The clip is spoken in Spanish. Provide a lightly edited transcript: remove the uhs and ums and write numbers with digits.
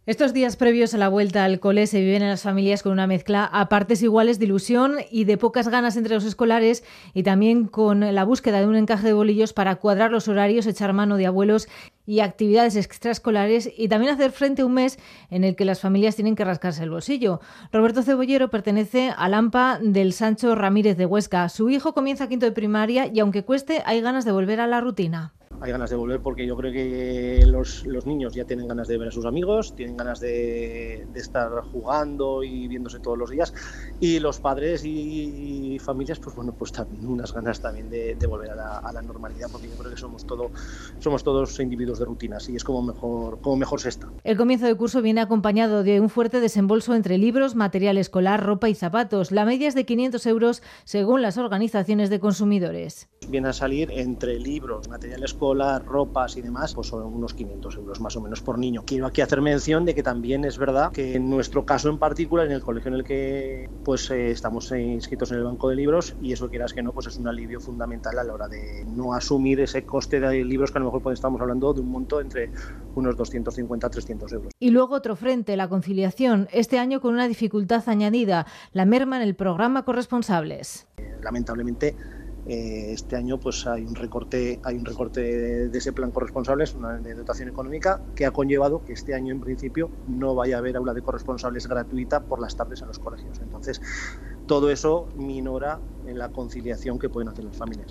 Estos días previos a la vuelta al cole se viven en las familias con una mezcla a partes iguales de ilusión y de pocas ganas entre los escolares, y también con la búsqueda de un encaje de bolillos para cuadrar los horarios, echar mano de abuelos y actividades extraescolares, y también hacer frente a un mes en el que las familias tienen que rascarse el bolsillo. Roberto Cebollero pertenece al AMPA del Sancho Ramírez de Huesca. Su hijo comienza quinto de primaria y, aunque cueste, hay ganas de volver a la rutina. Hay ganas de volver porque yo creo que los niños ya tienen ganas de ver a sus amigos, tienen ganas de estar jugando y viéndose todos los días, y los padres y familias, pues bueno, pues también unas ganas también de volver a la normalidad, porque yo creo que somos todos individuos de rutinas y es como mejor se está. El comienzo de curso viene acompañado de un fuerte desembolso entre libros, material escolar, ropa y zapatos. La media es de 500 euros según las organizaciones de consumidores. Viene a salir entre libros, material escolar, ropas y demás, pues son unos 500 euros más o menos por niño. Quiero aquí hacer mención de que también es verdad que en nuestro caso en particular, en el colegio en el que pues estamos inscritos en el banco de libros, y eso quieras que no, pues es un alivio fundamental a la hora de no asumir ese coste de libros que a lo mejor estamos hablando de un monto entre unos 250 a 300 euros. Y luego otro frente, la conciliación, este año con una dificultad añadida, la merma en el programa Corresponsables. Lamentablemente este año pues hay un recorte de ese plan corresponsables, una de dotación económica, que ha conllevado que este año en principio no vaya a haber aula de corresponsables gratuita por las tardes en los colegios. Entonces todo eso minora en la conciliación que pueden hacer las familias.